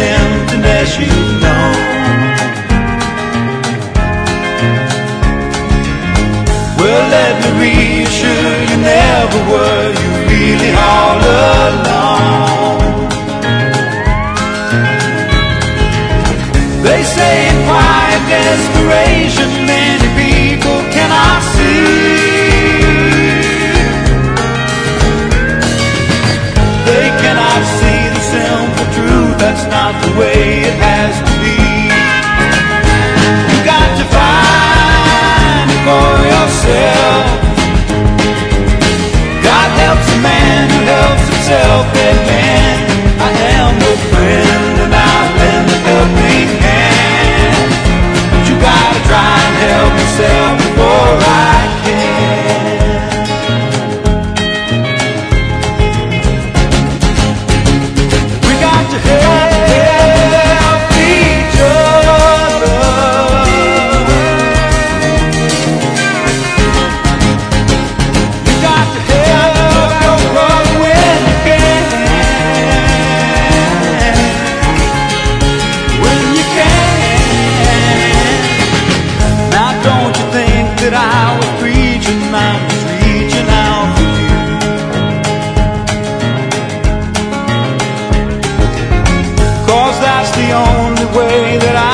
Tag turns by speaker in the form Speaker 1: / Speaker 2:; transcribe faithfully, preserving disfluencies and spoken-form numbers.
Speaker 1: emptiness you've known. Well, let me reassure you, never were you really all alone. They say in quiet desperation many people cannot see. They cannot see the simple truth, that's not the way it has to be. You got to find it for yourself. God helps a man who helps himself. Amen. I am no friend and I lend a helping hand, but you gotta try and help yourself before I can. We got to help each other. You got to help your brother when you can. When you can. Now don't you think that I was preaching, I'm just reaching out for you. Cause that's the only way that I